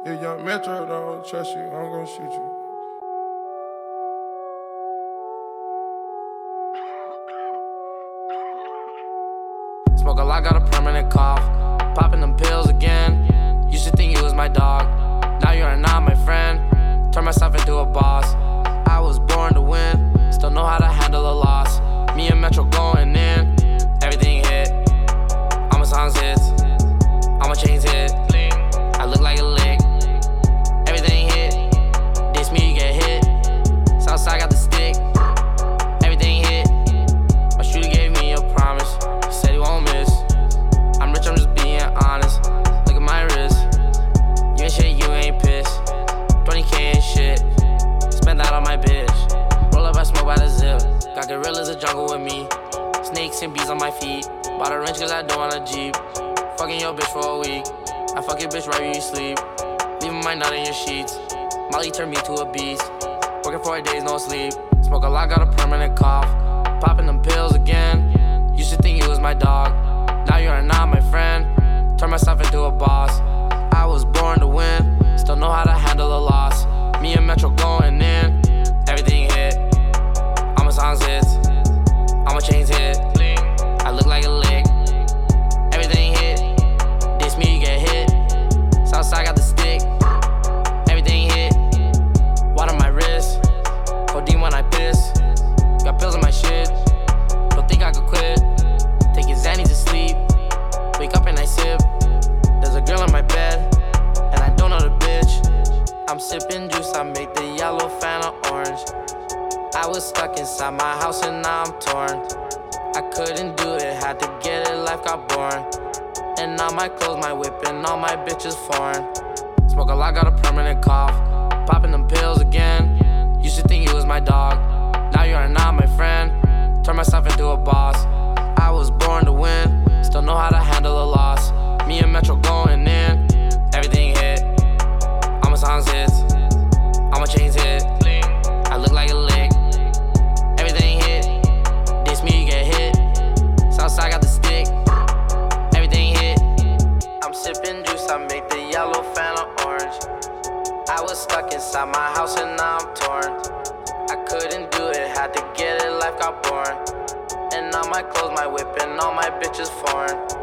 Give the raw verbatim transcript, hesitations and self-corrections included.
If young Metro don't trust you, I'm gon' shoot you. Smoke a lot, got a permanent cough. Popping them pills again. Used to think you was my dog. Now you are not my friend. Turn myself into a boss. I was born to win. Still know how to handle a loss. Me and Metro going in. Everything hit. All my songs hits. All my chains hit. I look like a lick. Everything hit. Diss me, you get hit. Southside got the stick. Everything hit. My shooter gave me a promise. He said he won't miss. I'm rich, I'm just being honest. Look at my wrist. You ain't shit, you ain't pissed. twenty K ain't shit. Spend that on my bitch. Roll up, I smoke by the zip. Got gorillas in jungle with me. Snakes and bees on my feet. Bought a wrench cause I don't want a Jeep. Fucking your bitch for a week. I fuck your bitch right where you sleep. Leaving my nut in your sheets. Molly turned me to a beast. Working four days, no sleep. Smoke a lot, got a permanent cough. Popping them pills again. Used to think you was my dog. Now you are not my friend. Turn myself into a boss. I was born to win. Still know how to handle a loss. Me and Metro going in. Everything hit. All my songs hits. All my chains hit. I look like a lick. Everything hit. Diss me, you get hit. Southside got the stick. Everything hit. Water my wrist. Codeine when I piss. Got pills in my shit. Don't think I could quit. Taking Xannies to sleep. Wake up and I sip. There's a girl in my bed. And I don't know the bitch. I'm sipping juice, I make the yellow Fanta orange. I was stuck inside my house and now I'm torn. I couldn't do it, had to get it, life got born. And now my clothes, my whip, and all my bitches foreign. Smoke a lot, got a permanent cough. Popping them pills again. Used to think you was my dog. Now you are not my friend. Turn myself into a boss. I was born to win. Still know how to handle a loss. Me and Metro going in. Everything hit. All my songs hits. All my chains hit. I look like a lick. Everything hit. Diss me, you get hit. Southside got the stick. Everything hit. I'm sipping juice, I make the yellow Fanta orange. I was stuck inside my house and now I'm torn. I couldn't do it, had to get it, life got born. And now my clothes, my whip, and all my bitches foreign.